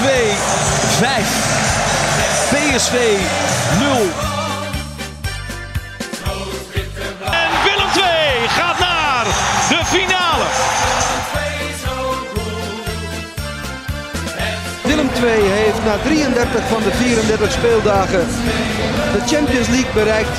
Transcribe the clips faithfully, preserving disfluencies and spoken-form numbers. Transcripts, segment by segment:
twee vijf. P S V nul. En Willem twee gaat naar de finale. Willem twee heeft na drieëndertig van de vierendertig speeldagen de Champions League bereikt.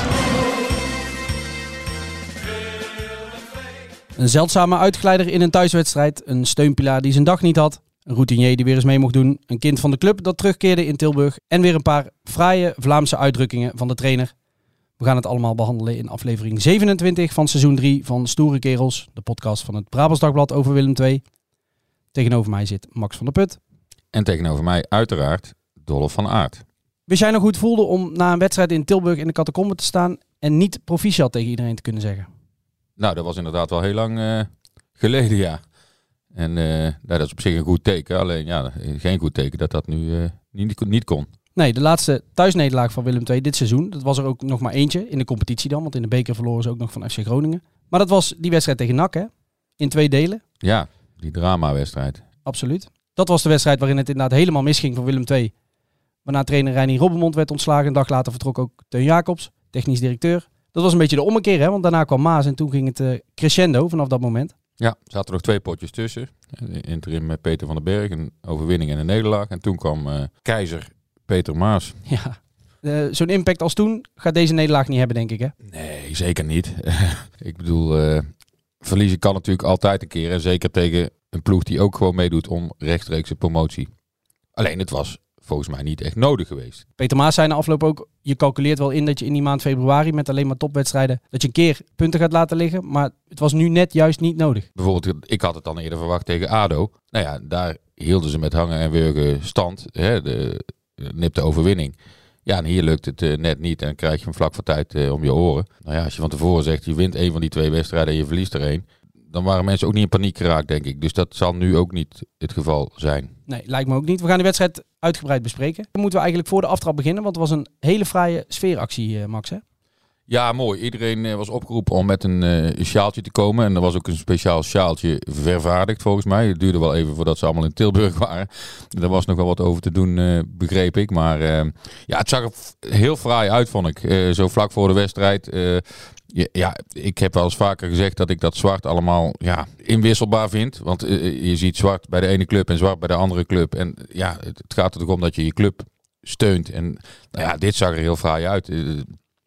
Een zeldzame uitgeleider in een thuiswedstrijd. Een steunpilaar die zijn dag niet had. Een routinier die weer eens mee mocht doen. Een kind van de club dat terugkeerde in Tilburg. En weer een paar fraaie Vlaamse uitdrukkingen van de trainer. We gaan het allemaal behandelen in aflevering zevenentwintig van seizoen drie van Stoere Kerels. De podcast van het Brabants Dagblad over Willem twee. Tegenover mij zit Max van der Put. En tegenover mij uiteraard Dolf van Aert. Wist jij nog hoe het voelde om na een wedstrijd in Tilburg in de catacombe te staan en niet proficiat tegen iedereen te kunnen zeggen? Nou, dat was inderdaad wel heel lang uh, geleden, ja. En uh, nou, dat is op zich een goed teken. Alleen ja, geen goed teken dat dat nu uh, niet, niet kon. Nee, de laatste thuisnederlaag van Willem twee dit seizoen. Dat was er ook nog maar eentje in de competitie dan. Want in de beker verloren ze ook nog van F C Groningen. Maar dat was die wedstrijd tegen N A C, hè? In twee delen. Ja, die dramawedstrijd. Absoluut. Dat was de wedstrijd waarin het inderdaad helemaal misging voor Willem twee. Waarna trainer Reinier Robbenmond werd ontslagen. Een dag later vertrok ook Teun Jacobs, technisch directeur. Dat was een beetje de ommekeer, hè? Want daarna kwam Maas en toen ging het uh, crescendo vanaf dat moment. Ja, er zaten nog twee potjes tussen. Interim met Peter van den Berg, een overwinning en een nederlaag. En toen kwam uh, keizer Peter Maas. Ja, uh, zo'n impact als toen gaat deze nederlaag niet hebben, denk ik, hè? Nee, zeker niet. Ik bedoel, uh, verliezen kan natuurlijk altijd een keer. En zeker tegen een ploeg die ook gewoon meedoet om rechtstreekse promotie. Alleen het was volgens mij niet echt nodig geweest. Peter Maas zei na afloop ook, je calculeert wel in dat je in die maand februari met alleen maar topwedstrijden, dat je een keer punten gaat laten liggen. Maar het was nu net juist niet nodig. Bijvoorbeeld, ik had het dan eerder verwacht tegen ADO. Nou ja, daar hielden ze met hangen en wurgen stand. Hè, de, de nipte overwinning. Ja, en hier lukt het uh, net niet en dan krijg je hem vlak voor tijd uh, om je oren. Nou ja, als je van tevoren zegt, je wint een van die twee wedstrijden en je verliest er één, dan waren mensen ook niet in paniek geraakt, denk ik. Dus dat zal nu ook niet het geval zijn. Nee, lijkt me ook niet. We gaan de wedstrijd uitgebreid bespreken. Dan moeten we eigenlijk voor de aftrap beginnen, want het was een hele fraaie sfeeractie, Max, hè? Ja, mooi. Iedereen uh, was opgeroepen om met een uh, sjaaltje te komen. En er was ook een speciaal sjaaltje vervaardigd, volgens mij. Het duurde wel even voordat ze allemaal in Tilburg waren. Er was nog wel wat over te doen, uh, begreep ik. Maar uh, ja, het zag er heel fraai uit, vond ik. Uh, zo vlak voor de wedstrijd. Uh, Ja, ja, ik heb wel eens vaker gezegd dat ik dat zwart allemaal ja, inwisselbaar vind. Want uh, je ziet zwart bij de ene club en zwart bij de andere club. En ja, het, het gaat er toch om dat je je club steunt. En nou ja, dit zag er heel fraai uit. Uh,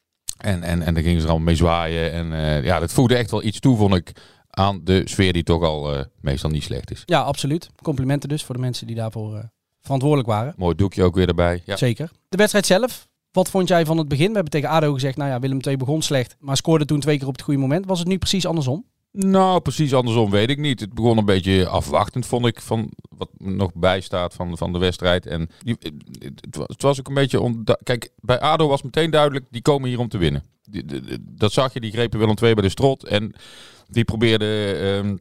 en, en, en daar gingen ze er allemaal mee zwaaien. En uh, ja, dat voegde echt wel iets toe, vond ik, aan de sfeer die toch al uh, meestal niet slecht is. Ja, absoluut. Complimenten dus voor de mensen die daarvoor uh, verantwoordelijk waren. Mooi doekje ook weer erbij. Ja. Zeker. De wedstrijd zelf. Wat vond jij van het begin? We hebben tegen ADO gezegd, nou ja, Willem twee begon slecht, maar scoorde toen twee keer op het goede moment. Was het nu precies andersom? Nou, precies andersom weet ik niet. Het begon een beetje afwachtend, vond ik, van wat er nog bij staat van, van de wedstrijd. En die, het, het was ook een beetje... Onda- Kijk, bij ADO was meteen duidelijk, die komen hier om te winnen. Die, die, die, dat zag je, die grepen Willem twee bij de strot en die probeerden um,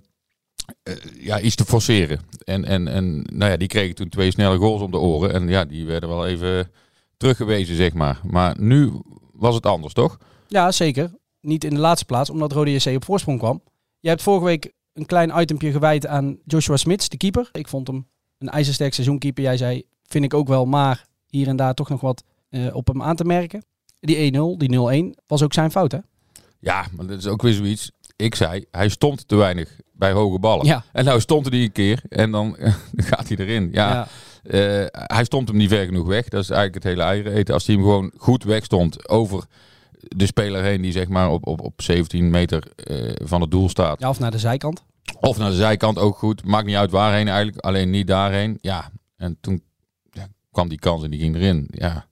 uh, ja, iets te forceren. En, en, en nou ja, die kregen toen twee snelle goals om de oren. En ja, die werden wel even teruggewezen, zeg maar. Maar nu was het anders, toch? Ja, zeker. Niet in de laatste plaats, omdat Rode J C op voorsprong kwam. Je hebt vorige week een klein itempje gewijd aan Joshua Smits, de keeper. Ik vond hem een ijzersterk seizoenkeeper. Jij zei, vind ik ook wel, maar hier en daar toch nog wat uh, op hem aan te merken. Die één nul, die nul één, was ook zijn fout, hè? Ja, maar dat is ook weer zoiets. Ik zei, hij stond te weinig bij hoge ballen. Ja. En nou stond hij een keer en dan gaat hij erin. Ja, Ja. Uh, hij stond hem niet ver genoeg weg. Dat is eigenlijk het hele eieren eten. Als hij hem gewoon goed weg stond over de speler heen die zeg maar op, op, op zeventien meter uh, van het doel staat. Ja, of naar de zijkant. Of naar de zijkant ook goed. Maakt niet uit waarheen eigenlijk. Alleen niet daarheen. Ja, en toen ja, kwam die kans en die ging erin. Ja,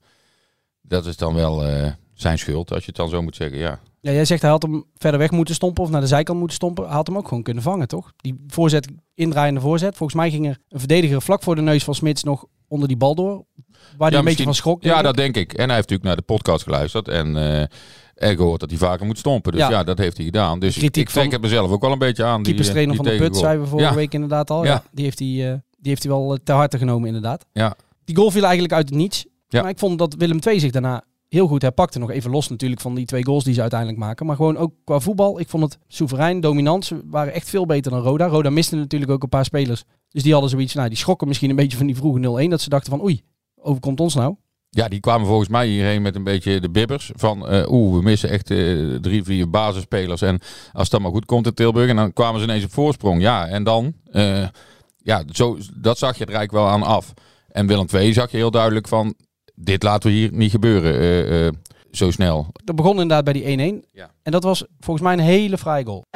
dat is dan wel uh, zijn schuld als je het dan zo moet zeggen. Ja. Ja, jij zegt hij had hem verder weg moeten stompen of naar de zijkant moeten stompen. Hij had hem ook gewoon kunnen vangen, toch? Die voorzet, indraaiende voorzet. Volgens mij ging er een verdediger vlak voor de neus van Smits nog onder die bal door. Waar hij Ja, een beetje van schrok. denk Ja, ik. dat denk ik. En hij heeft natuurlijk naar de podcast geluisterd. En uh, er gehoord dat hij vaker moet stompen. Dus Ja. ja, dat heeft hij gedaan. Dus ik, Kritiek ik trek van het mezelf ook wel een beetje aan. Die, Keeperstrainer die van de Put, tegengoal. zeiden we vorige Ja. week inderdaad al. Ja. Ja. Die, heeft hij, uh, die heeft hij wel uh, ter harte genomen inderdaad. Ja. Die goal viel eigenlijk uit het niets. Ja. Maar ik vond dat Willem twee zich daarna heel goed herpakte. Nog even los natuurlijk van die twee goals die ze uiteindelijk maken. Maar gewoon ook qua voetbal. Ik vond het soeverein, dominant. Ze waren echt veel beter dan Roda. Roda miste natuurlijk ook een paar spelers Dus die hadden zoiets, nou die schrokken misschien een beetje van die vroege nul-een. Dat ze dachten van oei, overkomt ons nou? Ja, die kwamen volgens mij hierheen met een beetje de bibbers. Van uh, oeh, we missen echt uh, drie, vier basisspelers. En als dat maar goed komt in Tilburg. En dan kwamen ze ineens op voorsprong. Ja, en dan... Uh, ja, zo, dat zag je er eigenlijk wel aan af. En Willem twee zag je heel duidelijk van... Dit laten we hier niet gebeuren uh, uh, zo snel. Dat begon inderdaad bij die één-één. Ja. En dat was volgens mij een hele fraaie goal.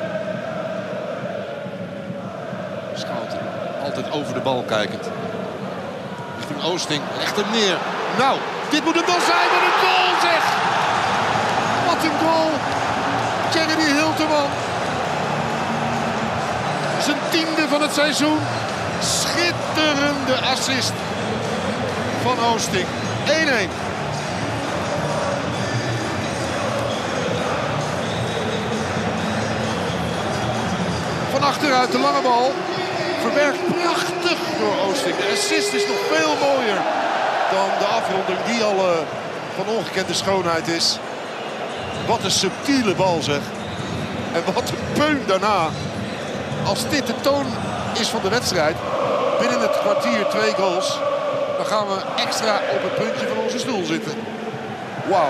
Schouten, altijd over de bal kijkend. Richting Oosting, legt hem neer. Nou, dit moet hem dan zijn. Wat een goal zeg! Wat een goal! Jeremy Hilterman. Zijn tiende van het seizoen. Schitterende assist van Oosting. één-één. Van achteruit de lange bal. Verwerkt prachtig door Oosting. De assist is nog veel mooier dan de afronding die al uh, van ongekende schoonheid is. Wat een subtiele bal zeg. En wat een peun daarna. Als dit de toon is van de wedstrijd, binnen het kwartier twee goals, dan gaan we extra op het puntje van onze stoel zitten. Wauw.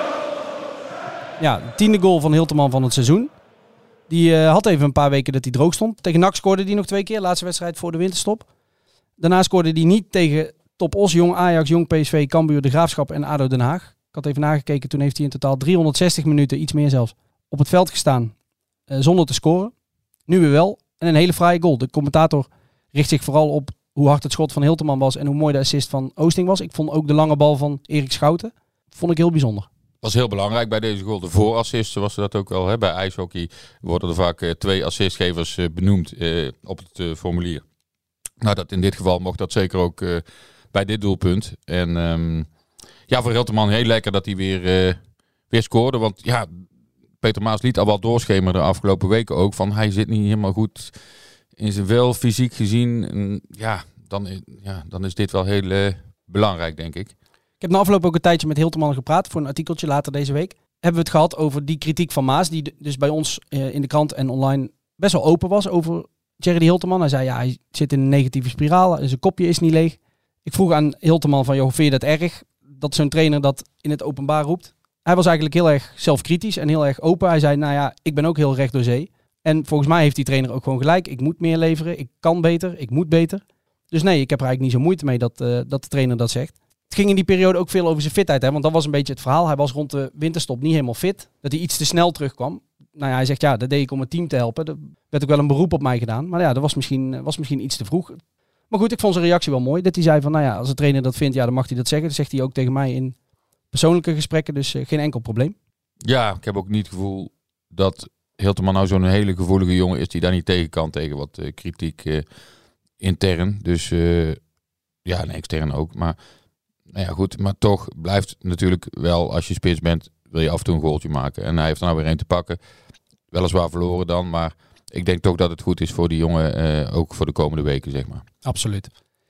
Ja, de tiende goal van Hilterman van het seizoen. Die uh, had even een paar weken dat hij droog stond. Tegen N A C scoorde hij nog twee keer, laatste wedstrijd voor de winterstop. Daarna scoorde hij niet tegen Top Os, Jong Ajax, Jong P S V, Cambuur, De Graafschap en ADO Den Haag. Ik had even nagekeken, toen heeft hij in totaal driehonderdzestig minuten, iets meer zelfs, op het veld gestaan uh, zonder te scoren. Nu weer wel. En een hele fraaie goal. De commentator richt zich vooral op hoe hard het schot van Hilterman was en hoe mooi de assist van Oosting was. Ik vond ook de lange bal van Erik Schouten. Vond ik heel bijzonder. Was heel belangrijk bij deze goal. De voorassist, zoals ze dat ook al hebben. Bij ijshockey worden er vaak uh, twee assistgevers uh, benoemd uh, op het uh, formulier. Nou, dat in dit geval mocht dat zeker ook uh, bij dit doelpunt. En um, ja, voor Hilterman heel lekker dat hij weer, uh, weer scoorde. Want ja, Peter Maas liet al wel doorschemeren de afgelopen weken ook. Van hij zit niet helemaal goed in zijn wel, fysiek gezien. En ja, dan, ja, dan is dit wel heel uh, belangrijk, denk ik. Ik heb na afloop ook een tijdje met Hilterman gepraat voor een artikeltje later deze week. Hebben we het gehad over die kritiek van Maas, die dus bij ons uh, in de krant en online best wel open was over Jerry Hilterman. Hij zei, ja, hij zit in een negatieve spiraal, zijn kopje is niet leeg. Ik vroeg aan Hilterman van, joh, vind je dat erg dat zo'n trainer dat in het openbaar roept? Hij was eigenlijk heel erg zelfkritisch en heel erg open. Hij zei, nou ja, ik ben ook heel recht door zee. En volgens mij heeft die trainer ook gewoon gelijk. Ik moet meer leveren, ik kan beter, ik moet beter. Dus nee, ik heb er eigenlijk niet zo moeite mee dat, uh, dat de trainer dat zegt. Het ging in die periode ook veel over zijn fitheid, hè? Want dat was een beetje het verhaal. Hij was rond de winterstop niet helemaal fit. Dat hij iets te snel terugkwam. Nou ja, hij zegt, ja, dat deed ik om het team te helpen. Er werd ook wel een beroep op mij gedaan. Maar ja, dat was misschien, was misschien iets te vroeg. Maar goed, ik vond zijn reactie wel mooi. Dat hij zei van, nou ja, als de trainer dat vindt, ja, dan mag hij dat zeggen. Dat zegt hij ook tegen mij in persoonlijke gesprekken. Dus uh, geen enkel probleem. Ja, ik heb ook niet het gevoel dat Hilterman nou zo'n hele gevoelige jongen is die daar niet tegen kan, tegen wat uh, kritiek uh, intern. Dus uh, ja, en extern ook. Maar nou ja, goed, maar toch blijft natuurlijk wel, als je spits bent, wil je af en toe een goaltje maken. En hij heeft er nou weer een te pakken. Weliswaar verloren dan, maar ik denk toch dat het goed is voor die jongen, uh, ook voor de komende weken, zeg maar. Absoluut.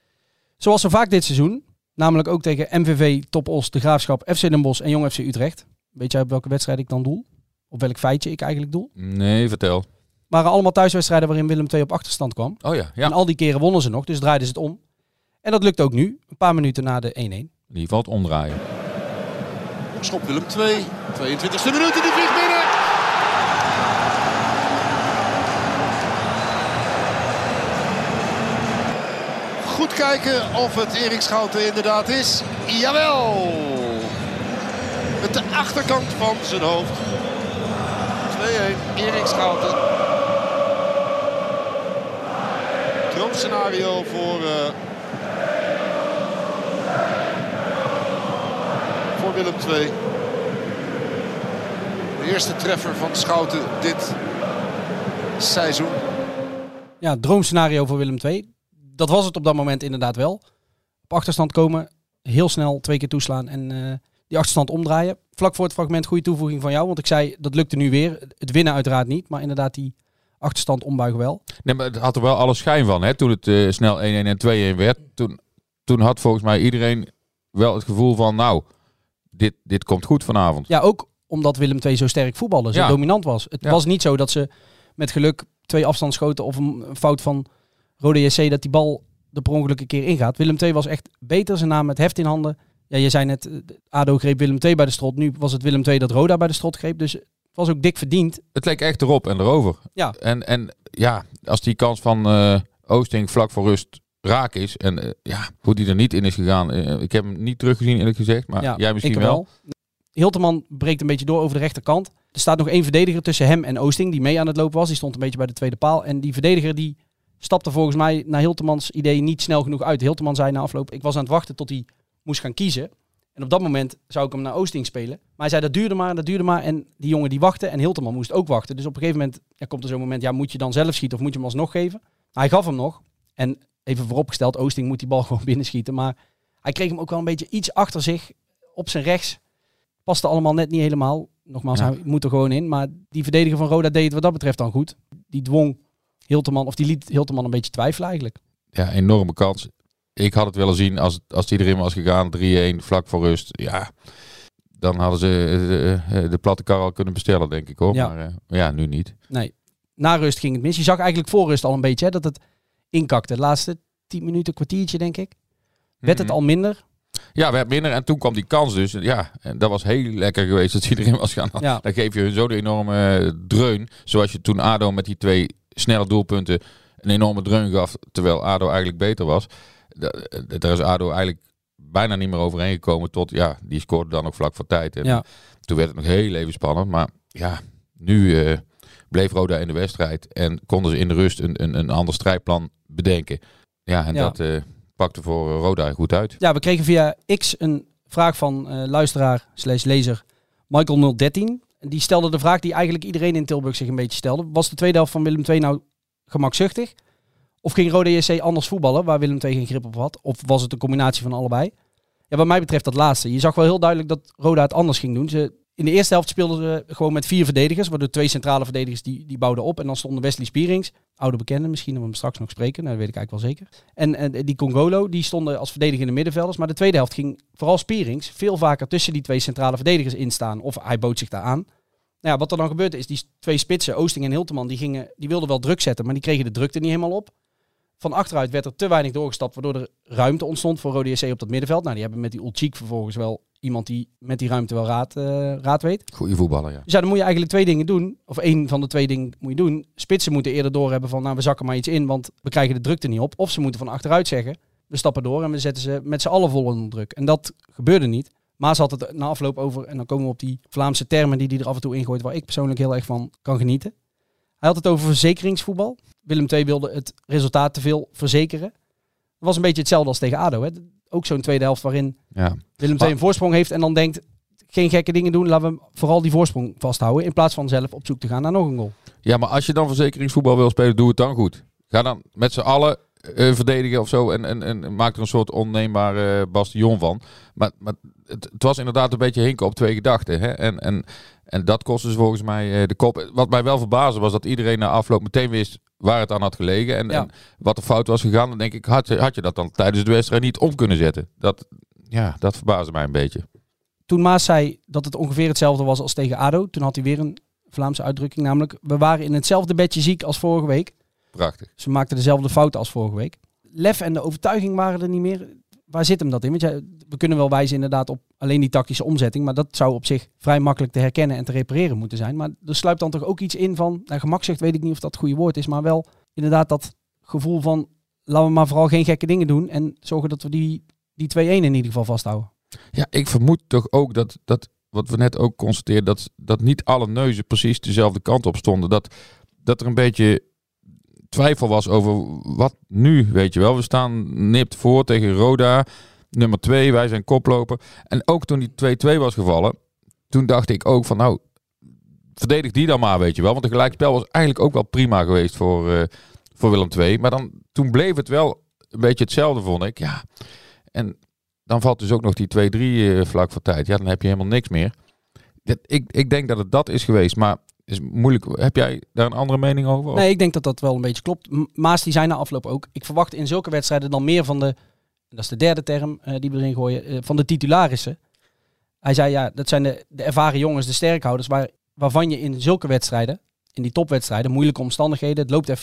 Zoals zo vaak dit seizoen, namelijk ook tegen M V V, Top Os, De Graafschap, F C Den Bosch en Jong F C Utrecht. Weet jij op welke wedstrijd ik dan doel? Op welk feitje ik eigenlijk doel? Nee, vertel. Waren allemaal thuiswedstrijden waarin Willem twee op achterstand kwam. Oh ja, ja. En al die keren wonnen ze nog, dus draaiden ze het om. En dat lukt ook nu, een paar minuten na de één-één. In ieder geval het omdraaien. Schop Willem twee, tweeëntwintigste minuut, die vliegt binnen. Goed kijken of het Erik Schouten inderdaad is. Jawel! Met de achterkant van zijn hoofd. twee-één, Erik Schouten. Droomscenario voor, uh, voor Willem twee. De eerste treffer van Schouten dit seizoen. Ja, droomscenario voor Willem twee. Dat was het op dat moment inderdaad wel. Op achterstand komen, heel snel twee keer toeslaan en uh, die achterstand omdraaien. Vlak voor het fragment, goede toevoeging van jou. Want ik zei, dat lukte nu weer. Het winnen uiteraard niet, maar inderdaad die achterstand ombuigen wel. Nee, maar het had er wel alle schijn van, hè? Toen het uh, snel één-één en twee-één werd. Toen, toen had volgens mij iedereen wel het gevoel van, nou, dit, dit komt goed vanavond. Ja, ook omdat Willem twee zo sterk voetbalde, zo ja. dominant was. Het ja. was niet zo dat ze met geluk twee afstandsschoten of een fout van Roda J C dat die bal er per ongeluk een keer ingaat. Willem twee was echt beter. Ze namen het heft in handen. Ja, je zei net, A D O greep Willem twee bij de strot. Nu was het Willem twee dat Roda bij de strot greep. Dus het was ook dik verdiend. Het leek echt erop en erover. Ja. En, en ja, als die kans van uh, Oosting vlak voor rust raak is. En uh, ja, hoe die er niet in is gegaan. Uh, ik heb hem niet teruggezien eerlijk gezegd. Maar ja, jij misschien wel. wel. Hilterman breekt een beetje door over de rechterkant. Er staat nog één verdediger tussen hem en Oosting die mee aan het lopen was. Die stond een beetje bij de tweede paal. En die verdediger die stapte volgens mij naar Hiltermans idee niet snel genoeg uit. Hilterman zei na afloop, ik was aan het wachten tot hij moest gaan kiezen. En op dat moment zou ik hem naar Oosting spelen. Maar hij zei, dat duurde maar, dat duurde maar. En die jongen die wachtte en Hilterman moest ook wachten. Dus op een gegeven moment ja, komt er zo'n moment, ja, moet je dan zelf schieten of moet je hem alsnog geven? Hij gaf hem nog. En even vooropgesteld, Oosting moet die bal gewoon binnenschieten. Maar hij kreeg hem ook wel een beetje iets achter zich op zijn rechts. Paste allemaal net niet helemaal. Nogmaals, ja. Hij moet er gewoon in. Maar die verdediger van Roda deed het wat dat betreft dan goed. Die dwong Hilterman, of die liet Hilterman een beetje twijfelen eigenlijk. Ja, enorme kans. Ik had het willen zien als, als die erin was gegaan, drie-een, vlak voor rust. Ja, dan hadden ze de, de platte kar al kunnen bestellen, denk ik hoor. Ja. Maar uh, ja, nu niet. Nee, na rust ging het mis. Je zag eigenlijk voor rust al een beetje hè, dat het inkakte. De laatste tien minuten, kwartiertje denk ik. Werd het al minder. Ja, werd minder en toen kwam die kans dus. Ja, en dat was heel lekker geweest dat hij erin was gaan. Ja. Dan geef je hun zo de enorme dreun. Zoals je toen A D O met die twee snelle doelpunten een enorme dreun gaf. Terwijl A D O eigenlijk beter was. Daar is A D O eigenlijk bijna niet meer overheen gekomen. Tot, ja, die scoorde dan ook vlak voor tijd. En ja. Toen werd het nog heel even spannend. Maar ja, nu uh, bleef Roda in de wedstrijd. En konden ze in de rust een, een, een ander strijdplan bedenken. Ja, en ja. dat... Uh, pakte voor Roda goed uit. Ja, we kregen via X een vraag van uh, luisteraar slash lezer Michael nul dertien. Die stelde de vraag die eigenlijk iedereen in Tilburg zich een beetje stelde. Was de tweede helft van Willem twee nou gemakzuchtig? Of ging Roda J C anders voetballen, waar Willem twee geen grip op had? Of was het een combinatie van allebei? Ja, wat mij betreft dat laatste. Je zag wel heel duidelijk dat Roda het anders ging doen. Ze, in de eerste helft speelden ze gewoon met vier verdedigers. Waardoor twee centrale verdedigers die, die bouwden op. En dan stonden Wesley Spierings, oude bekende, misschien dat we hem straks nog spreken. Nou, dat weet ik eigenlijk wel zeker. En, en die Congolo, die stonden als verdedigende middenvelders. Maar de tweede helft ging vooral Spierings veel vaker tussen die twee centrale verdedigers instaan. Of hij bood zich daar aan. Nou ja, wat er dan gebeurde is, die twee spitsen, Oosting en Hilterman, die, gingen, die wilden wel druk zetten. Maar die kregen de drukte niet helemaal op. Van achteruit werd er te weinig doorgestapt, waardoor er ruimte ontstond voor Roda J C op dat middenveld. Nou, die hebben met die Ulchik vervolgens wel iemand die met die ruimte wel raad, uh, raad weet. Goeie voetballer, ja. Dus ja, dan moet je eigenlijk twee dingen doen. Of één van de twee dingen moet je doen. Spitsen moeten eerder doorhebben van, nou, we zakken maar iets in, want we krijgen de drukte niet op. Of ze moeten van achteruit zeggen, we stappen door en we zetten ze met z'n allen vol onder druk. En dat gebeurde niet. Maas had het na afloop over, en dan komen we op die Vlaamse termen die hij er af en toe ingooit, waar ik persoonlijk heel erg van kan genieten. Hij had het over verzekeringsvoetbal. Willem twee wilde het resultaat te veel verzekeren. Dat was een beetje hetzelfde als tegen A D O. Hè? Ook zo'n tweede helft waarin ja. Willem twee een voorsprong heeft en dan denkt, geen gekke dingen doen, laten we vooral die voorsprong vasthouden, in plaats van zelf op zoek te gaan naar nog een goal. Ja, maar als je dan verzekeringsvoetbal wil spelen, doe het dan goed. Ga dan met z'n allen uh, verdedigen of zo en, en, en maak er een soort onneembare uh, bastion van. Maar, maar het, het was inderdaad een beetje hinken op twee gedachten. Hè? En, en, en dat kostte dus volgens mij uh, de kop. Wat mij wel verbaasde was dat iedereen na afloop meteen wist waar het aan had gelegen en, ja. en wat er fout was gegaan. Dan denk ik, had je, had je dat dan tijdens de wedstrijd niet om kunnen zetten? Dat, ja, dat verbaasde mij een beetje. Toen Maas zei dat het ongeveer hetzelfde was als tegen A D O, toen had hij weer een Vlaamse uitdrukking, namelijk we waren in hetzelfde bedje ziek als vorige week. Prachtig. Ze maakten dezelfde fouten als vorige week. Lef en de overtuiging waren er niet meer. Waar zit hem dat in? Want ja, we kunnen wel wijzen inderdaad op alleen die tactische omzetting, maar dat zou op zich vrij makkelijk te herkennen en te repareren moeten zijn. Maar er sluipt dan toch ook iets in van, nou, gemakzucht weet ik niet of dat het goede woord is, maar wel inderdaad dat gevoel van, laten we maar vooral geen gekke dingen doen en zorgen dat we die, die twee-een in ieder geval vasthouden. Ja, ik vermoed toch ook dat, dat wat we net ook constateerden, dat, dat niet alle neuzen precies dezelfde kant op stonden. Dat, dat er een beetje twijfel was over wat nu, weet je wel. We staan nipt voor tegen Roda, nummer twee, wij zijn koploper. En ook toen die twee-twee was gevallen, toen dacht ik ook van nou, verdedig die dan maar, weet je wel. Want een gelijkspel was eigenlijk ook wel prima geweest voor, uh, voor Willem twee. Maar dan, toen bleef het wel een beetje hetzelfde, vond ik. Ja. En dan valt dus ook nog die twee-drie uh, vlak voor tijd. Ja, dan heb je helemaal niks meer. Dat, ik, ik denk dat het dat is geweest, maar is moeilijk. Heb jij daar een andere mening over? Of? Nee, ik denk dat dat wel een beetje klopt. Maas die zei na afloop ook, ik verwacht in zulke wedstrijden dan meer van de, dat is de derde term uh, die we erin gooien, uh, van de titularissen. Hij zei ja, dat zijn de, de ervaren jongens, de sterkhouders, waar, waarvan je in zulke wedstrijden, in die topwedstrijden, moeilijke omstandigheden, het loopt even niet.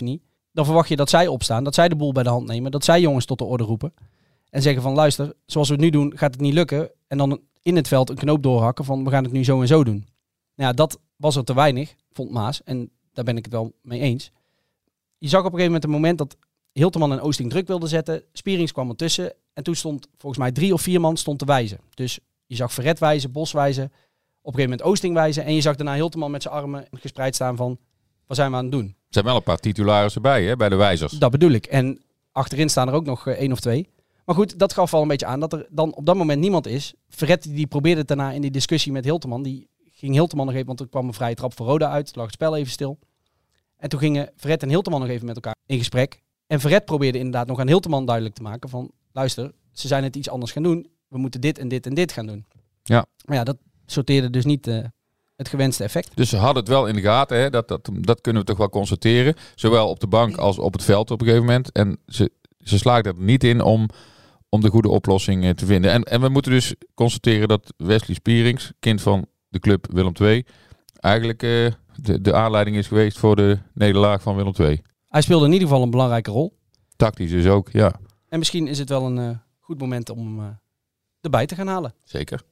Dan verwacht je dat zij opstaan, dat zij de boel bij de hand nemen, dat zij jongens tot de orde roepen. En zeggen van luister, zoals we het nu doen gaat het niet lukken. En dan in het veld een knoop doorhakken van we gaan het nu zo en zo doen. Nou ja, dat was er te weinig, vond Maas. En daar ben ik het wel mee eens. Je zag op een gegeven moment een moment dat Hilterman en Oosting druk wilden zetten. Spierings kwam ertussen. En toen stond volgens mij drie of vier man stond te wijzen. Dus je zag Verret wijzen, Bos wijzen. Op een gegeven moment Oosting wijzen. En je zag daarna Hilterman met zijn armen gespreid staan van wat zijn we aan het doen. Er zijn wel een paar titularissen bij, hè, bij de wijzers. Dat bedoel ik. En achterin staan er ook nog uh, één of twee. Maar goed, dat gaf al een beetje aan dat er dan op dat moment niemand is. Verret die probeerde het daarna in die discussie met Hilterman. Die ging Hilterman nog even, want er kwam een vrije trap voor Roda uit. Lag het spel even stil. En toen gingen Verret en Hilterman nog even met elkaar in gesprek. En Verret probeerde inderdaad nog aan Hilterman duidelijk te maken van luister, ze zijn het iets anders gaan doen. We moeten dit en dit en dit gaan doen. Ja. Maar ja, dat sorteerde dus niet uh, het gewenste effect. Dus ze hadden het wel in de gaten, hè? Dat, dat, dat kunnen we toch wel constateren. Zowel op de bank als op het veld op een gegeven moment. En ze, ze slaagden er niet in om, om de goede oplossing te vinden. En, en we moeten dus constateren dat Wesley Spierings, kind van de club Willem twee, eigenlijk uh, de, de aanleiding is geweest voor de nederlaag van Willem twee. Hij speelde in ieder geval een belangrijke rol. Tactisch dus ook, ja. En misschien is het wel een uh, goed moment om hem uh, erbij te gaan halen. Zeker.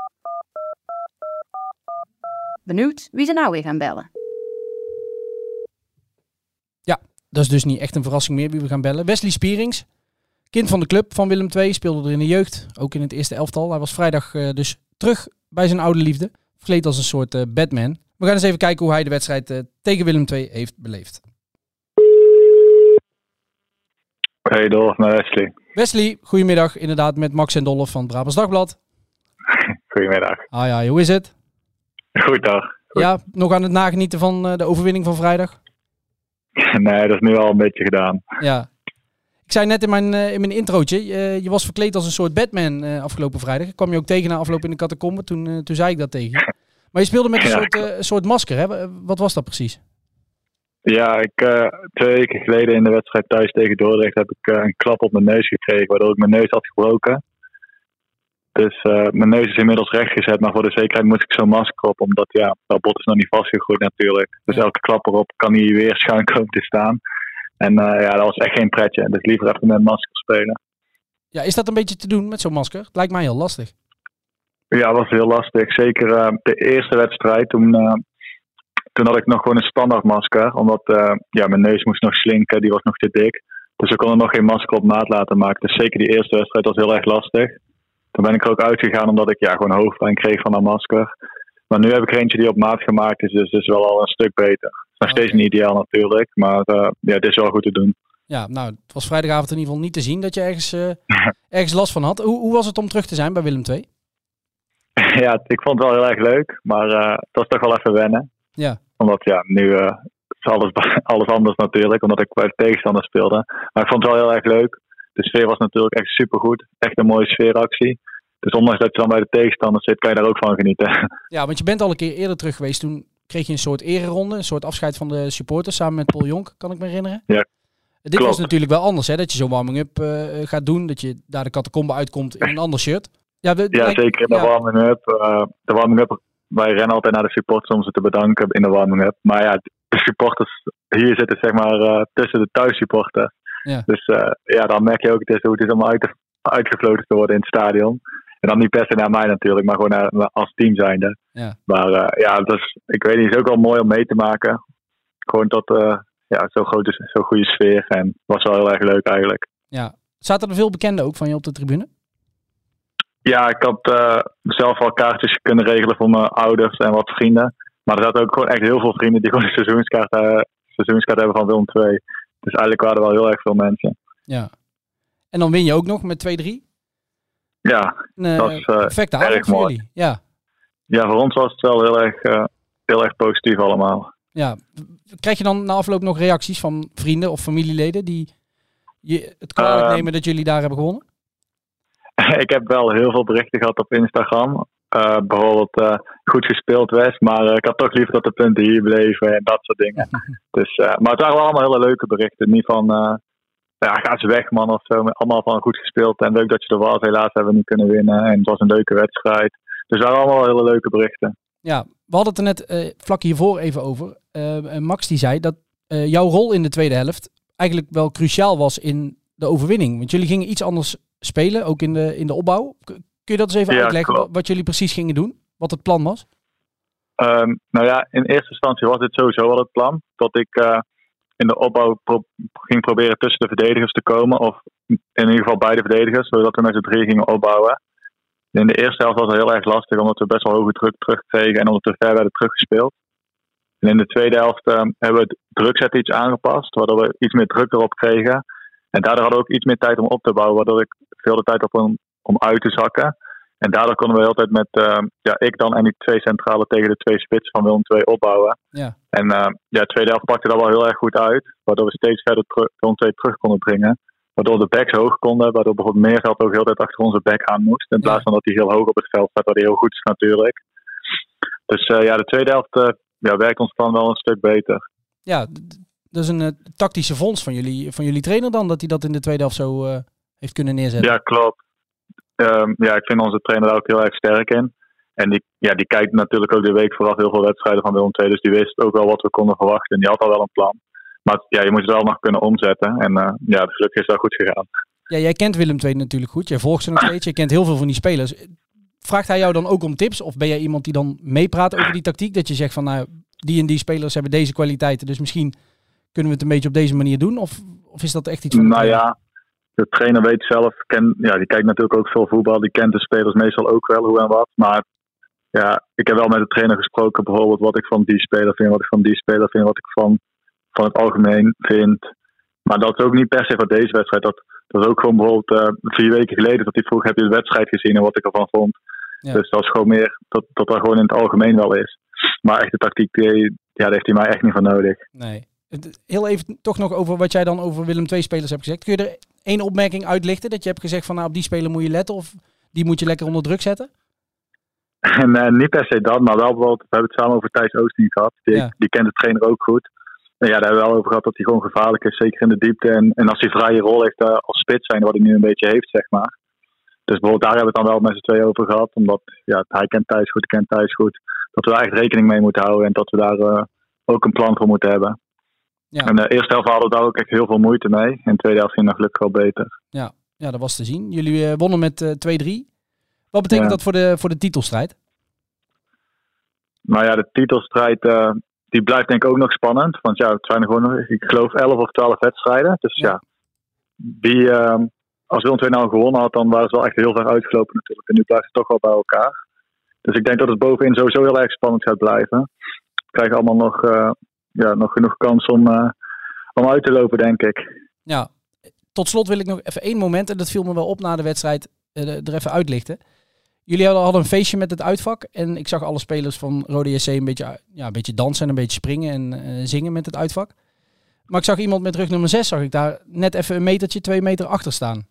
Benieuwd wie ze nou weer gaan bellen. Ja, dat is dus niet echt een verrassing meer wie we gaan bellen. Wesley Spierings, kind van de club van Willem twee, speelde er in de jeugd, ook in het eerste elftal. Hij was vrijdag uh, dus terug bij zijn oude liefde, verkleed als een soort uh, Batman. We gaan eens even kijken hoe hij de wedstrijd uh, tegen Willem twee heeft beleefd. Hey Dolf, met Wesley. Wesley, goedemiddag. Inderdaad met Max en Dolf van het Brabants Dagblad. Goedemiddag. Ah ja, hoe is het? Goed dag. Goed. Ja, nog aan het nagenieten van uh, de overwinning van vrijdag? Nee, dat is nu al een beetje gedaan. Ja. Ik zei net in mijn, uh, in mijn introotje, uh, je was verkleed als een soort Batman uh, afgelopen vrijdag. Ik kwam je ook tegen na afloop in de catacombe, toen, uh, toen zei ik dat tegen je. Maar je speelde met een ja, soort, uh, soort masker, hè? Wat was dat precies? Ja, ik, uh, twee weken geleden in de wedstrijd thuis tegen Dordrecht heb ik uh, een klap op mijn neus gekregen, waardoor ik mijn neus had gebroken. Dus uh, mijn neus is inmiddels rechtgezet, maar voor de zekerheid moest ik zo'n masker op, omdat ja, dat bot is nog niet vastgegroeid natuurlijk. Dus elke klap erop kan hij weer schuin komen te staan. En uh, ja, dat was echt geen pretje, dus liever even met een masker spelen. Ja, is dat een beetje te doen met zo'n masker? Het lijkt mij heel lastig. Ja, dat was heel lastig. Zeker uh, de eerste wedstrijd, toen... Uh, Toen had ik nog gewoon een standaard masker, omdat uh, ja, mijn neus moest nog slinken, die was nog te dik. Dus we konden nog geen masker op maat laten maken. Dus zeker die eerste wedstrijd was heel erg lastig. Toen ben ik er ook uitgegaan omdat ik ja, gewoon hoofdpijn kreeg van dat masker. Maar nu heb ik er eentje die op maat gemaakt is, dus het is wel al een stuk beter. Het is nog steeds Okay. niet ideaal natuurlijk, maar uh, ja, het is wel goed te doen. Ja, nou, het was vrijdagavond in ieder geval niet te zien dat je ergens, uh, ergens last van had. Hoe, hoe was het om terug te zijn bij Willem twee? Ja, ik vond het wel heel erg leuk, maar uh, het was toch wel even wennen. Ja. Omdat ja, nu uh, is alles, alles anders natuurlijk, omdat ik bij de tegenstander speelde. Maar ik vond het wel heel erg leuk. De sfeer was natuurlijk echt supergoed. Echt een mooie sfeeractie. Dus ondanks dat je dan bij de tegenstander zit, kan je daar ook van genieten. Ja, want je bent al een keer eerder terug geweest. Toen kreeg je een soort ereronde, een soort afscheid van de supporters samen met Paul Jonk, kan ik me herinneren. Ja, Dit klopt. was natuurlijk wel anders, hè? Dat je zo'n warming-up uh, gaat doen, dat je daar de catacombe uitkomt in een ander shirt. Ja, we, ja lijkt, zeker in de ja. warming-up. Uh, de warming-up, wij rennen altijd naar de supporters om ze te bedanken in de warming-up. Maar ja, de supporters hier zitten zeg maar uh, tussen de thuissupporters. Ja. Dus uh, ja, dan merk je ook het is, hoe het is om uit, uitgefloten te worden in het stadion. En dan niet per se naar mij natuurlijk, maar gewoon naar, als team zijnde. Ja. Maar uh, ja, dus, ik weet niet, het is ook wel mooi om mee te maken. Gewoon tot uh, ja, zo'n grote, zo'n goede sfeer. En het was wel heel erg leuk eigenlijk. Ja. Zaten er veel bekenden ook van je op de tribune? Ja, ik had uh, zelf al kaartjes kunnen regelen voor mijn ouders en wat vrienden. Maar er zaten ook gewoon echt heel veel vrienden die gewoon een seizoenskaart, uh, seizoenskaart hebben van Willem twee. Dus eigenlijk waren er wel heel erg veel mensen. Ja. En dan win je ook nog met twee drie? Ja, Een uh, dat is uh, perfecte avond erg voor mooi. jullie. Ja. Ja, voor ons was het wel heel erg, uh, heel erg positief allemaal. Ja. Krijg je dan na afloop nog reacties van vrienden of familieleden die je het kwalijk Uh, nemen dat jullie daar hebben gewonnen? Ik heb wel heel veel berichten gehad op Instagram. Uh, bijvoorbeeld uh, goed gespeeld West, maar uh, ik had toch liever dat de punten hier bleven en dat soort dingen. Dus, uh, maar het waren wel allemaal hele leuke berichten. Niet van, uh, ja, ga ze weg man of zo. Maar allemaal van goed gespeeld en leuk dat je er was. Helaas hebben we niet kunnen winnen en het was een leuke wedstrijd. Dus het waren allemaal hele leuke berichten. Ja, we hadden het er net uh, vlak hiervoor even over. Uh, Max die zei dat uh, jouw rol in de tweede helft eigenlijk wel cruciaal was in de overwinning. Want jullie gingen iets anders spelen, ook in de, in de opbouw. Kun je dat eens even ja, uitleggen, klopt. wat jullie precies gingen doen? Wat het plan was? Um, nou ja, in eerste instantie was dit sowieso wel het plan. Dat ik uh, in de opbouw pro- ging proberen tussen de verdedigers te komen. Of in ieder geval bij de verdedigers, zodat we met z'n drie gingen opbouwen. In de eerste helft was het heel erg lastig, omdat we best wel hoge druk terugkregen en omdat we ver werden teruggespeeld. En in de tweede helft uh, hebben we het drukzetten iets aangepast, waardoor we iets meer druk erop kregen. En daardoor hadden we ook iets meer tijd om op te bouwen, waardoor ik veel de tijd had om, om uit te zakken. En daardoor konden we de hele tijd met uh, ja, ik dan en die twee centralen tegen de twee spitsen van Willem twee opbouwen. Ja. En uh, ja, de tweede helft pakte dat wel heel erg goed uit, waardoor we steeds verder terug, Willem twee terug konden brengen. Waardoor de backs hoog konden, waardoor bijvoorbeeld Meerveld ook heel de tijd achter onze back aan moest. In plaats van dat hij heel hoog op het veld staat, waar hij heel goed is natuurlijk. Dus uh, ja, de tweede helft uh, ja, werkt ons plan wel een stuk beter. Ja, d- dat is een uh, tactische vondst van jullie, van jullie trainer dan, dat hij dat in de tweede helft zo uh, heeft kunnen neerzetten. Ja, klopt. Um, ja, ik vind onze trainer daar ook heel erg sterk in. En die, ja, die kijkt natuurlijk ook de week vooraf heel veel wedstrijden van Willem twee. Dus die wist ook wel wat we konden verwachten. En die had al wel een plan. Maar ja, je moet het wel nog kunnen omzetten. En uh, ja, gelukkig is dat goed gegaan. Ja, jij kent Willem twee natuurlijk goed. Jij volgt ze nog steeds. Je kent heel veel van die spelers. Vraagt hij jou dan ook om tips? Of ben jij iemand die dan meepraat over die tactiek? Dat je zegt van, nou, die en die spelers hebben deze kwaliteiten. Dus misschien kunnen we het een beetje op deze manier doen? Of, of is dat echt iets van... Nou ja, de trainer weet zelf. Ken, ja, die kijkt natuurlijk ook veel voetbal. Die kent de spelers meestal ook wel hoe en wat. Maar ja, ik heb wel met de trainer gesproken. Bijvoorbeeld wat ik van die speler vind. Wat ik van die speler vind. Wat ik van... van het algemeen vind. Maar dat is ook niet per se voor deze wedstrijd. Dat, dat is ook gewoon bijvoorbeeld uh, vier weken geleden dat hij vroeg, heb je de wedstrijd gezien en wat ik ervan vond. Ja. Dus dat is gewoon meer, dat, dat dat gewoon in het algemeen wel is. Maar echt de tactiek, die, ja, daar heeft hij mij echt niet voor nodig. Nee. Heel even toch nog over wat jij dan over Willem twee spelers hebt gezegd. Kun je er één opmerking uitlichten? Dat je hebt gezegd van, nou, op die speler moet je letten of die moet je lekker onder druk zetten? En, uh, niet per se dat, maar wel bijvoorbeeld, we hebben het samen over Thijs Oosting gehad. Die, ja. die kent de trainer ook goed. En ja, daar hebben we wel over gehad dat hij gewoon gevaarlijk is, zeker in de diepte. En, en als hij vrije rol heeft uh, als spits zijn, wat hij nu een beetje heeft, zeg maar. Dus bijvoorbeeld daar hebben we het dan wel met z'n tweeën over gehad. Omdat ja, hij kent Thijs goed, ik ken Thijs goed. Dat we daar echt rekening mee moeten houden en dat we daar uh, ook een plan voor moeten hebben. Ja. En de eerste helft hadden we daar ook echt heel veel moeite mee. En de tweede helft ging het gelukkig wel beter. Ja, ja, dat was te zien. Jullie uh, wonnen met uh, twee drie. Wat betekent ja. dat voor de, voor de titelstrijd? Nou ja, de titelstrijd... Uh, Die blijft denk ik ook nog spannend. Want ja, het zijn er gewoon, ik geloof, elf of twaalf wedstrijden. Dus ja, ja die, uh, als Willem twee nou gewonnen had, dan waren ze wel echt heel ver uitgelopen natuurlijk. En nu blijft het toch wel bij elkaar. Dus ik denk dat het bovenin sowieso heel erg spannend gaat blijven. We krijgen allemaal nog, uh, ja, nog genoeg kans om, uh, om uit te lopen, denk ik. Ja, tot slot wil ik nog even één moment, en dat viel me wel op na de wedstrijd, uh, er even uitlichten. Jullie hadden een feestje met het uitvak en ik zag alle spelers van Rode J C een beetje, ja, een beetje dansen en een beetje springen en uh, zingen met het uitvak. Maar ik zag iemand met rug nummer zes, zag ik daar net even een metertje, twee meter achter staan.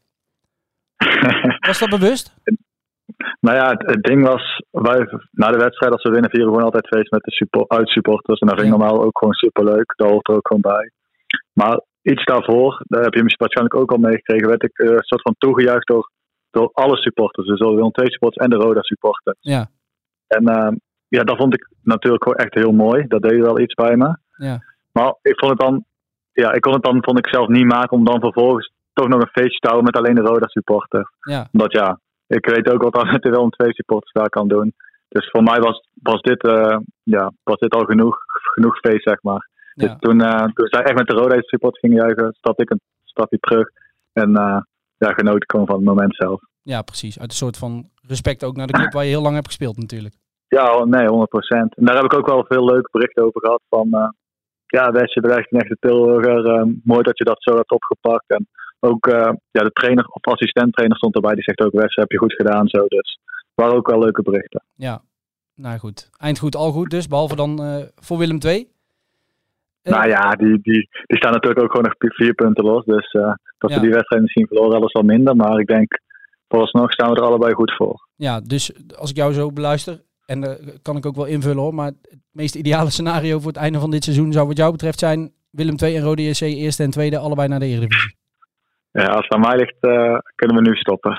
Was dat bewust? Nou ja, het, het ding was, wij, na de wedstrijd als we winnen vieren we gewoon altijd feest met de support, uitsupporters. En dat vind ik normaal ook gewoon superleuk, dat hoort er ook gewoon bij. Maar iets daarvoor, daar heb je misschien waarschijnlijk ook al meegekregen, werd ik uh, een soort van toegejuicht door Door alle supporters, dus de Willem twee supporters en de Roda supporters. Ja. En uh, ja, dat vond ik natuurlijk gewoon echt heel mooi. Dat deed wel iets bij me. Ja. Maar ik vond het dan, ja, ik kon het dan, vond ik zelf niet maken om dan vervolgens toch nog een feestje te houden met alleen de Roda supporters. Ja. Omdat ja, ik weet ook wat dan met de Willem twee supporters daar kan doen. Dus voor mij was, was dit, uh, ja, was dit al genoeg, genoeg feest, zeg maar. Ja. Dus toen, uh, toen zij echt met de Roda supporters gingen juichen, stapte ik een stapje terug. En uh, ja, genoot ik gewoon van het moment zelf. Ja, precies. Uit een soort van respect ook naar de club waar je heel lang hebt gespeeld natuurlijk. Ja, nee, honderd procent. En daar heb ik ook wel veel leuke berichten over gehad. Van, uh, ja, Wes, je bent echt een echte Tilburger. Uh, mooi dat je dat zo hebt opgepakt. En ook uh, ja, de trainer of assistent-trainer stond erbij. Die zegt ook, Wes, heb je goed gedaan. Zo. Dus het waren ook wel leuke berichten. Ja, nou goed. Eind goed, al goed dus. Behalve dan uh, voor Willem twee. Uh, nou ja, die, die, die staan natuurlijk ook gewoon nog vier punten los. Dus uh, dat ja. we die wedstrijd misschien verloren, alles wel minder. Maar ik denk, vooralsnog staan we er allebei goed voor. Ja, dus als ik jou zo beluister, en daar uh, kan ik ook wel invullen hoor, maar het meest ideale scenario voor het einde van dit seizoen zou wat jou betreft zijn Willem twee en Rode J C eerste en tweede, allebei naar de Eredivisie. Ja, als het aan mij ligt, uh, kunnen we nu stoppen.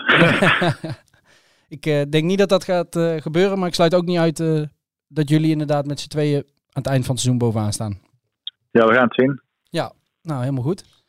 ik uh, denk niet dat dat gaat uh, gebeuren, maar ik sluit ook niet uit uh, dat jullie inderdaad met z'n tweeën aan het eind van het seizoen bovenaan staan. Ja, we gaan het zien. Ja, nou helemaal goed.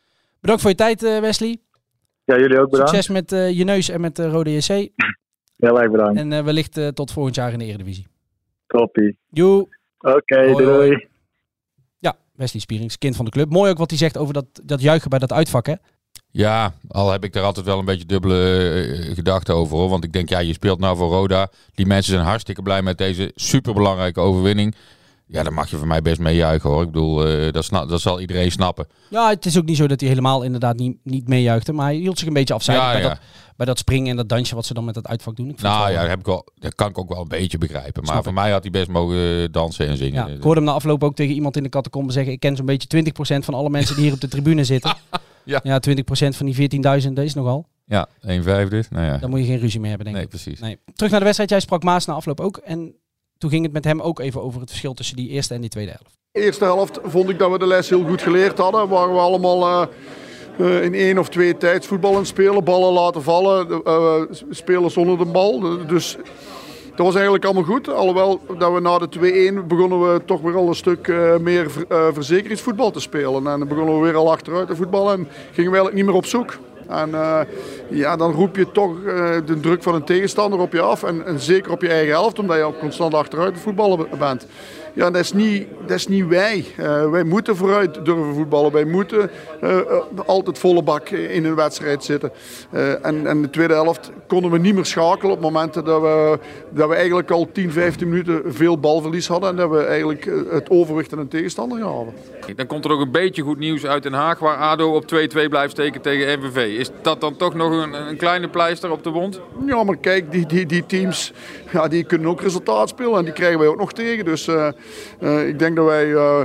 Bedankt voor je tijd, uh, Wesley. Ja, jullie ook bedankt. Succes met uh, je neus en met uh, Rode J C. Heel erg bedankt. En uh, wellicht uh, tot volgend jaar in de Eredivisie. Toppie. Joe. Oké, okay, doei. Hoi. Ja, Wesley Spierings, kind van de club. Mooi ook wat hij zegt over dat, dat juichen bij dat uitvak, hè? Ja, al heb ik daar altijd wel een beetje dubbele uh, gedachten over, hoor. Want ik denk, ja, je speelt nou voor Roda. Die mensen zijn hartstikke blij met deze superbelangrijke overwinning. Ja, daar mag je van mij best mee juichen, hoor. Ik bedoel, uh, dat, snap, dat zal iedereen snappen. Ja, het is ook niet zo dat hij helemaal inderdaad niet, niet meejuichte. Maar hij hield zich een beetje afzijdig ja, bij, ja. Dat, bij dat springen en dat dansje wat ze dan met dat uitvak doen. Ik nou wel, ja, dat, heb ik wel, dat kan ik ook wel een beetje begrijpen. Maar Snap voor ik. mij had hij best mogen dansen en zingen. Ja, ik hoorde hem na afloop ook tegen iemand in de catacombe zeggen... ik ken zo'n beetje twintig procent van alle mensen die hier op de tribune zitten. ja. ja, twintig procent van die veertienduizend, dat is nogal. Ja, een vijfde. Nou ja. Daar moet je geen ruzie mee hebben, denk nee, ik. Precies. Nee, precies. Terug naar de wedstrijd. Jij sprak Maas na afloop ook. En toen ging het met hem ook even over het verschil tussen die eerste en die tweede helft. De eerste helft vond ik dat we de les heel goed geleerd hadden. Waren we allemaal uh, uh, in één of twee tijdsvoetbal aan het spelen. Ballen laten vallen. Uh, spelen zonder de bal. Dus dat was eigenlijk allemaal goed. Alhoewel dat we na de twee-één begonnen we toch weer al een stuk uh, meer ver, uh, verzekeringsvoetbal te spelen. En dan begonnen we weer al achteruit te voetballen en gingen we eigenlijk niet meer op zoek. En uh, ja, dan roep je toch uh, de druk van een tegenstander op je af. En, en zeker op je eigen helft, omdat je ook constant achteruit te voetballen bent. Ja, dat is niet, dat is niet wij. Uh, wij moeten vooruit durven voetballen. Wij moeten uh, uh, altijd volle bak in een wedstrijd zitten. Uh, en, en de tweede helft konden we niet meer schakelen op momenten dat we, dat we eigenlijk al tien, vijftien minuten veel balverlies hadden. En dat we eigenlijk het overwicht aan een tegenstander gaven. Dan komt er ook een beetje goed nieuws uit Den Haag, waar A D O op twee-twee blijft steken tegen M V V. Is dat dan toch nog een, een kleine pleister op de wond? Ja, maar kijk, die, die, die teams ja, die kunnen ook resultaat spelen en die krijgen wij ook nog tegen. Dus uh, uh, ik denk dat wij uh,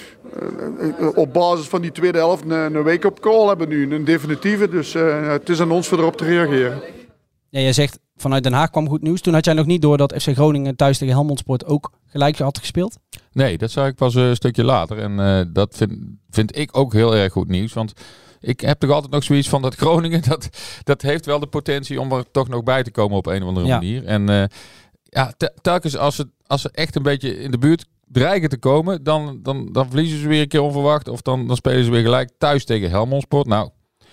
uh, op basis van die tweede helft een, een wake-up call hebben nu, een definitieve. Dus uh, het is aan ons voor erop te reageren. Ja, jij zegt vanuit Den Haag kwam goed nieuws. Toen had jij nog niet door dat F C Groningen thuis tegen Helmond Sport ook gelijk had gespeeld? Nee, dat zag ik pas een stukje later. En uh, dat vind, vind ik ook heel erg goed nieuws. Want ik heb toch altijd nog zoiets van dat Groningen, dat, dat heeft wel de potentie om er toch nog bij te komen op een of andere ja. manier. En uh, ja, te, telkens als ze, als ze echt een beetje in de buurt dreigen te komen, dan, dan, dan verliezen ze weer een keer onverwacht. Of dan, dan spelen ze weer gelijk thuis tegen Helmond Sport. Nou,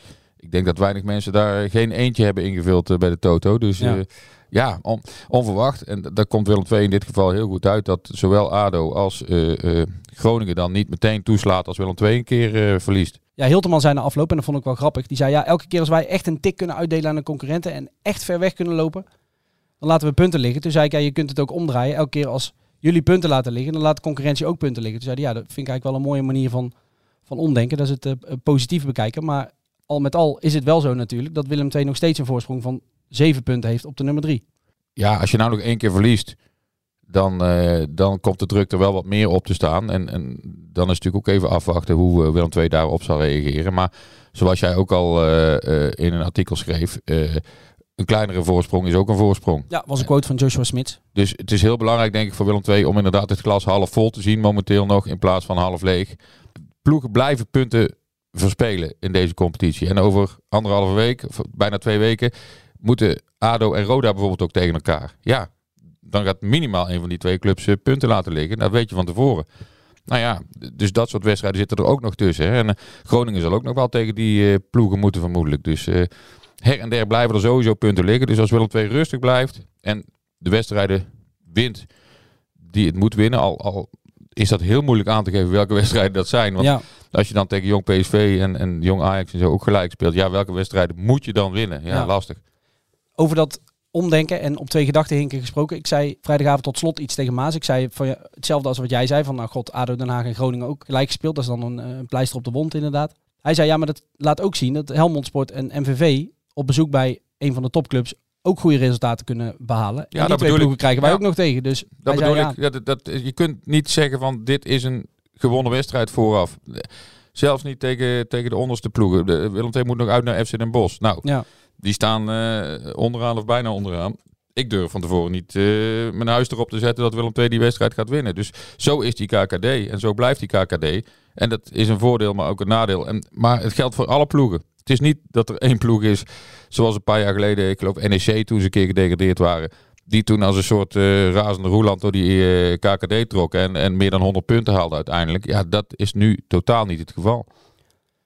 ik denk dat weinig mensen daar geen eentje hebben ingevuld uh, bij de Toto. Dus ja, uh, ja on, onverwacht. En daar komt Willem twee in dit geval heel goed uit. Dat zowel A D O als uh, uh, Groningen dan niet meteen toeslaat als Willem twee een keer uh, verliest. Ja, Hilterman zei na afloop, en dat vond ik wel grappig. Die zei, ja, elke keer als wij echt een tik kunnen uitdelen aan de concurrenten en echt ver weg kunnen lopen, dan laten we punten liggen. Toen zei ik, ja, je kunt het ook omdraaien. Elke keer als jullie punten laten liggen, dan laat de concurrentie ook punten liggen. Toen zei hij, ja, dat vind ik eigenlijk wel een mooie manier van, van omdenken. Dat is het uh, positief bekijken. Maar al met al is het wel zo natuurlijk dat Willem twee nog steeds een voorsprong van zeven punten heeft op de nummer drie. Ja, als je nou nog één keer verliest, dan, uh, dan komt de druk er wel wat meer op te staan. En, en dan is het natuurlijk ook even afwachten hoe uh, Willem twee daarop zal reageren. Maar zoals jij ook al uh, uh, in een artikel schreef, uh, een kleinere voorsprong is ook een voorsprong. Ja, was een quote van Joshua Smits. Dus het is heel belangrijk, denk ik, voor Willem twee om inderdaad het glas half vol te zien momenteel nog in plaats van half leeg. Ploegen blijven punten verspelen in deze competitie. En over anderhalve week, of bijna twee weken, moeten A D O en Roda bijvoorbeeld ook tegen elkaar. Ja, dan gaat minimaal een van die twee clubs uh, punten laten liggen. Dat weet je van tevoren. Nou ja, dus dat soort wedstrijden zitten er ook nog tussen. Hè. En uh, Groningen zal ook nog wel tegen die uh, ploegen moeten vermoedelijk. Dus uh, her en der blijven er sowieso punten liggen. Dus als Willem twee rustig blijft en de wedstrijden wint die het moet winnen, al, al is dat heel moeilijk aan te geven welke wedstrijden dat zijn. Want ja. als je dan tegen Jong P S V en, en Jong Ajax en zo ook gelijk speelt, ja, welke wedstrijden moet je dan winnen? Ja, ja. lastig. Over dat omdenken en op twee gedachten hinken gesproken. Ik zei vrijdagavond tot slot iets tegen Maas. Ik zei van ja, hetzelfde als wat jij zei. Van nou god, A D O Den Haag en Groningen ook gelijk gespeeld. Dat is dan een, een pleister op de wond inderdaad. Hij zei ja, maar dat laat ook zien dat Helmond Sport en M V V op bezoek bij een van de topclubs ook goede resultaten kunnen behalen. Ja, en die twee ploegen krijgen wij ja, ook nog tegen. Dus dat bedoel zei, ik. Ja. Dat, dat, je kunt niet zeggen van dit is een gewonnen wedstrijd vooraf. Zelfs niet tegen, tegen de onderste ploegen. De, Willem twee moet nog uit naar F C Den Bosch. Nou, ja. die staan uh, onderaan of bijna onderaan. Ik durf van tevoren niet uh, mijn huis erop te zetten dat Willem twee die wedstrijd gaat winnen. Dus zo is die K K D en zo blijft die K K D. En dat is een voordeel, maar ook een nadeel. En, maar het geldt voor alle ploegen. Het is niet dat er één ploeg is, zoals een paar jaar geleden, ik geloof N E C toen ze een keer gedegradeerd waren, die toen als een soort uh, razende roeland door die uh, K K D trok en, en meer dan honderd punten haalde uiteindelijk. Ja, dat is nu totaal niet het geval.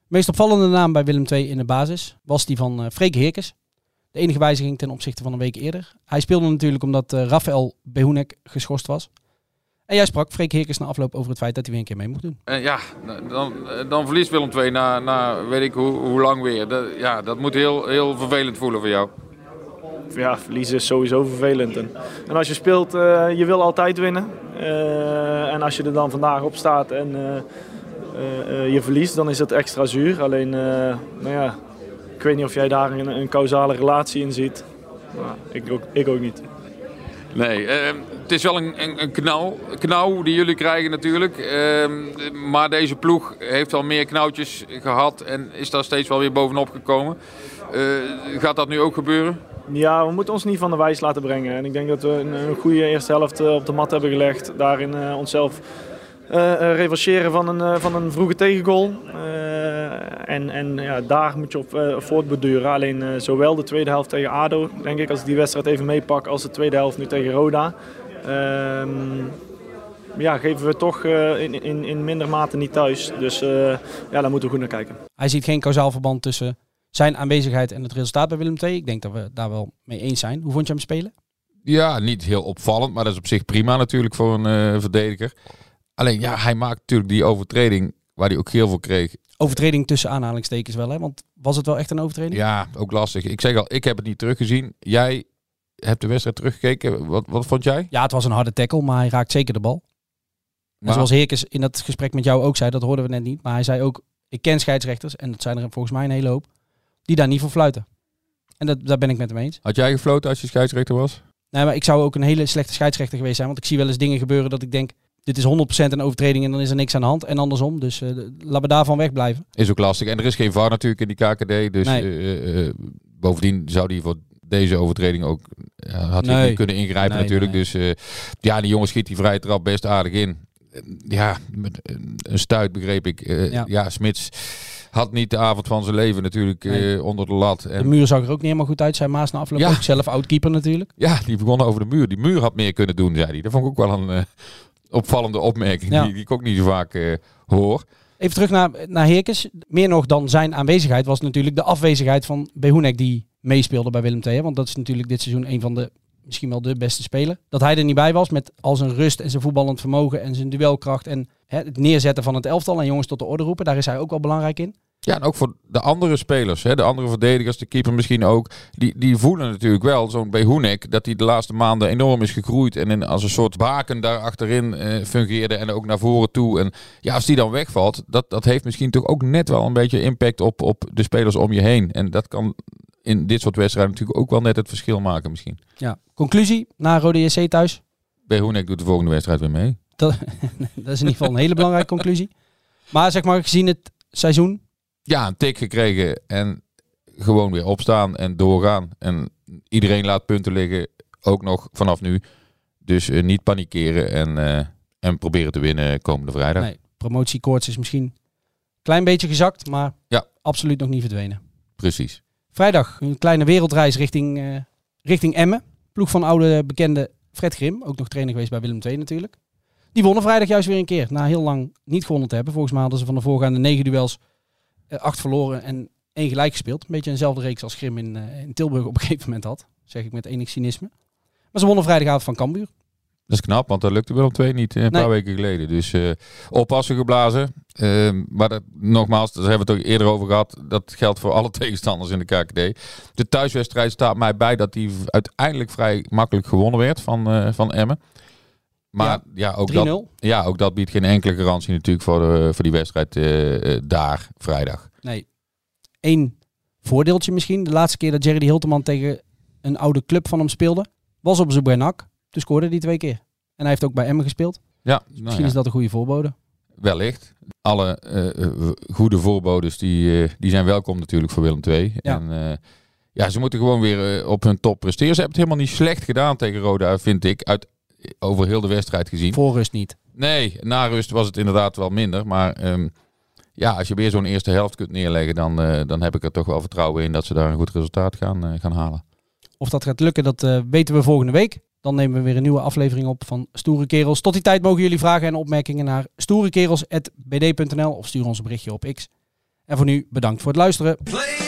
meest opvallende naam bij Willem twee in de basis was die van uh, Freek Heerkens. De enige wijziging ten opzichte van een week eerder. Hij speelde natuurlijk omdat uh, Rafael Behunek geschorst was. En jij sprak Freek Heerkens na afloop over het feit dat hij weer een keer mee mocht doen. Uh, ja, dan, dan verliest Willem twee na, na weet ik hoe, hoe lang weer. Dat, ja, dat moet heel, heel vervelend voelen voor jou. Ja, verliezen is sowieso vervelend. En, en als je speelt, uh, je wil altijd winnen. Uh, en als je er dan vandaag op staat en uh, uh, uh, je verliest, dan is het extra zuur. Alleen, uh, nou ja, ik weet niet of jij daar een, een causale relatie in ziet. Nou, ik, ook, ik ook niet. Nee, uh, het is wel een, een, een knauw, knauw die jullie krijgen natuurlijk. Uh, maar deze ploeg heeft al meer knauwtjes gehad en is daar steeds wel weer bovenop gekomen. Uh, gaat dat nu ook gebeuren? Ja, we moeten ons niet van de wijs laten brengen. En ik denk dat we een, een goede eerste helft op de mat hebben gelegd. Daarin uh, onszelf uh, revancheren van een, uh, van een vroege tegengoal. Uh, en en ja, daar moet je op uh, voortborduren. Alleen uh, zowel de tweede helft tegen ADO, denk ik, als ik die wedstrijd even meepak, als de tweede helft nu tegen Roda. Uh, ja, geven we toch uh, in, in, in minder mate niet thuis. Dus uh, ja, daar moeten we goed naar kijken. Hij ziet geen kausaal verband tussen zijn aanwezigheid en het resultaat bij Willem twee. Ik denk dat we daar wel mee eens zijn. Hoe vond je hem spelen? Ja, niet heel opvallend, maar dat is op zich prima natuurlijk voor een uh, verdediger. Alleen ja, hij maakt natuurlijk die overtreding waar hij ook geel voor kreeg. Overtreding tussen aanhalingstekens wel, hè? Want was het wel echt een overtreding? Ja, ook lastig. Ik zeg al, ik heb het niet teruggezien. Jij hebt de wedstrijd teruggekeken. Wat, wat vond jij? Ja, het was een harde tackle, maar hij raakt zeker de bal. Maar... En zoals Heerkens in dat gesprek met jou ook zei, dat hoorden we net niet. Maar hij zei ook, ik ken scheidsrechters, en dat zijn er volgens mij een hele hoop, die daar niet voor fluiten. En dat, daar ben ik met hem eens. Had jij gefloten als je scheidsrechter was? Nee, maar ik zou ook een hele slechte scheidsrechter geweest zijn. Want ik zie wel eens dingen gebeuren dat ik denk, dit is honderd procent een overtreding en dan is er niks aan de hand. En andersom, dus uh, laten we daarvan wegblijven. Is ook lastig. En er is geen V A R natuurlijk in die K K D. Dus nee. uh, uh, bovendien zou die voor deze overtreding ook uh, had hij nee. niet kunnen ingrijpen nee, natuurlijk. Nee. Dus uh, ja, die jongen schiet die vrije trap best aardig in. Uh, ja, met een stuit begreep ik. Uh, ja. ja, Smits had niet de avond van zijn leven natuurlijk uh, nee. onder de lat. En de muur zag er ook niet helemaal goed uit, zei Maas na afloop. Ja. Ook zelf oud-keeper natuurlijk. Ja, die begon over de muur. Die muur had meer kunnen doen, zei hij. Dat vond ik ook wel een uh, opvallende opmerking ja. die, die ik ook niet zo vaak uh, hoor. Even terug naar, naar Heerkens. Meer nog dan zijn aanwezigheid was natuurlijk de afwezigheid van Behunek die meespeelde bij Willem twee. Hè? Want dat is natuurlijk dit seizoen een van de, misschien wel de beste speler. Dat hij er niet bij was met al zijn rust en zijn voetballend vermogen en zijn duelkracht en hè, het neerzetten van het elftal en jongens tot de orde roepen. Daar is hij ook wel belangrijk in. Ja, en ook voor de andere spelers, hè, de andere verdedigers, de keeper misschien ook. Die, die voelen natuurlijk wel, zo'n Behunek, dat hij de laatste maanden enorm is gegroeid. En in, als een soort baken daar achterin uh, fungeerde en ook naar voren toe. En ja, als die dan wegvalt, dat, dat heeft misschien toch ook net wel een beetje impact op, op de spelers om je heen. En dat kan in dit soort wedstrijden natuurlijk ook wel net het verschil maken misschien. Ja, conclusie na Rode J C thuis? Behunek doet de volgende wedstrijd weer mee. Dat, dat is in ieder geval een hele belangrijke conclusie. Maar zeg maar, gezien het seizoen... Ja, een tik gekregen en gewoon weer opstaan en doorgaan. En iedereen laat punten liggen, ook nog vanaf nu. Dus uh, niet panikeren en, uh, en proberen te winnen komende vrijdag. Nee, promotiekoorts is misschien een klein beetje gezakt, maar ja. absoluut nog niet verdwenen. Precies. Vrijdag een kleine wereldreis richting, uh, richting Emmen. Ploeg van oude bekende Fred Grim, ook nog trainer geweest bij Willem twee natuurlijk. Die wonnen vrijdag juist weer een keer, na heel lang niet gewonnen te hebben. Volgens mij hadden ze van de voorgaande negen duels uh, acht verloren en één gelijk gespeeld. Een beetje eenzelfde reeks als Grim in, uh, in Tilburg op een gegeven moment had. Zeg ik met enig cynisme. Maar ze wonnen vrijdagavond van Cambuur. Dat is knap, want dat lukte Willem twee niet een nee. paar weken geleden. Dus uh, oppassen geblazen. Uh, maar dat, nogmaals, daar hebben we het ook eerder over gehad. Dat geldt voor alle tegenstanders in de K K D. De thuiswedstrijd staat mij bij dat die uiteindelijk vrij makkelijk gewonnen werd van, uh, van Emmen. Maar ja, ja, ook dat, ja, ook dat biedt geen enkele garantie natuurlijk voor, de, voor die wedstrijd uh, uh, daar vrijdag. Nee. Eén voordeeltje misschien. De laatste keer dat Jerry Hilterman tegen een oude club van hem speelde, was op zijn N A C. Toen scoorde hij twee keer. En hij heeft ook bij Emmen gespeeld. Ja, dus misschien nou ja. is dat een goede voorbode. Wellicht. Alle uh, goede voorbodes die, uh, die zijn welkom natuurlijk voor Willem twee. Ja. En, uh, ja, ze moeten gewoon weer uh, op hun top presteren. Ze hebben het helemaal niet slecht gedaan tegen Roda, vind ik. Uit, over heel de wedstrijd gezien. Voor rust niet. Nee, na rust was het inderdaad wel minder. Maar um, ja, als je weer zo'n eerste helft kunt neerleggen, dan, uh, dan heb ik er toch wel vertrouwen in dat ze daar een goed resultaat gaan, uh, gaan halen. Of dat gaat lukken, dat uh, weten we volgende week. Dan nemen we weer een nieuwe aflevering op van Stoere Kerels. Tot die tijd mogen jullie vragen en opmerkingen naar stoerekerels apenstaartje b d punt n l of stuur ons een berichtje op X. En voor nu bedankt voor het luisteren. Play